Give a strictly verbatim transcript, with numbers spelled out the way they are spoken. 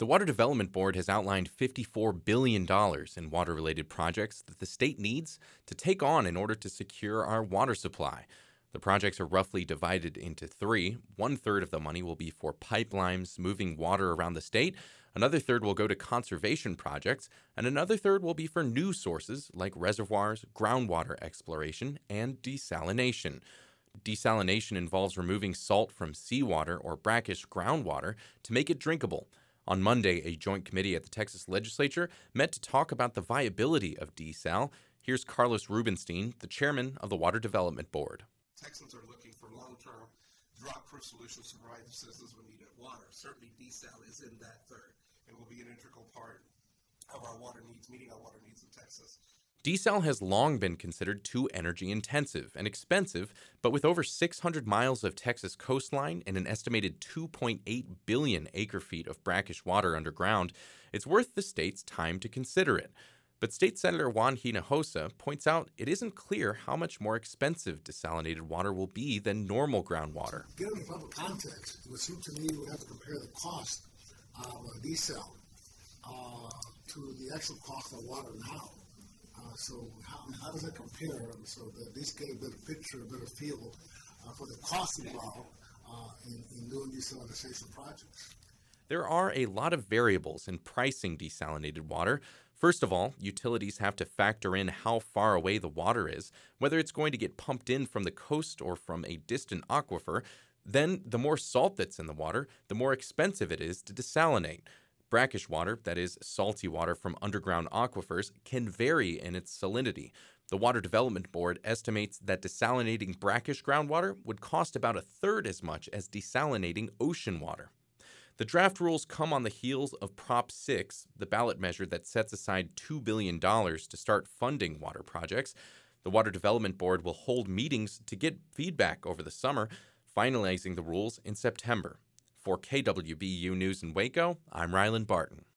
The Water Development Board has outlined fifty-four billion dollars in water-related projects that the state needs to take on in order to secure our water supply. The projects are roughly divided into three. One third of the money will be for pipelines moving water around the state, another third will go to conservation projects, and another third will be for new sources like reservoirs, groundwater exploration, and desalination. Desalination involves removing salt from seawater or brackish groundwater to make it drinkable. On Monday, a joint committee at the Texas legislature met to talk about the viability of desal. Here's Carlos Rubenstein, the chairman of the Water Development Board. Texans are looking for long-term, drought-proof solutions to provide their citizens with needed water. Certainly, desal is in that third and will be an integral part of our water needs, meeting our water needs in Texas. Desal has long been considered too energy-intensive and expensive, but with over six hundred miles of Texas coastline and an estimated two point eight billion acre-feet of brackish water underground, it's worth the state's time to consider it. But State Senator Juan Hinojosa points out it isn't clear how much more expensive desalinated water will be than normal groundwater. Given the proper context, it would seem to me we have to compare the cost of desal uh, to the actual cost of water now. Uh, so how, how does that compare so that at least get a better picture, a better feel uh, for the cost involved uh, in, in doing desalination projects? There are a lot of variables in pricing desalinated water. First of all, utilities have to factor in how far away the water is, whether it's going to get pumped in from the coast or from a distant aquifer. Then, the more salt that's in the water, the more expensive it is to desalinate. Brackish water, that is, salty water from underground aquifers, can vary in its salinity. The Water Development Board estimates that desalinating brackish groundwater would cost about a third as much as desalinating ocean water. The draft rules come on the heels of Prop six, the ballot measure that sets aside two billion dollars to start funding water projects. The Water Development Board will hold meetings to get feedback over the summer, finalizing the rules in September. For K W B U News in Waco, I'm Ryland Barton.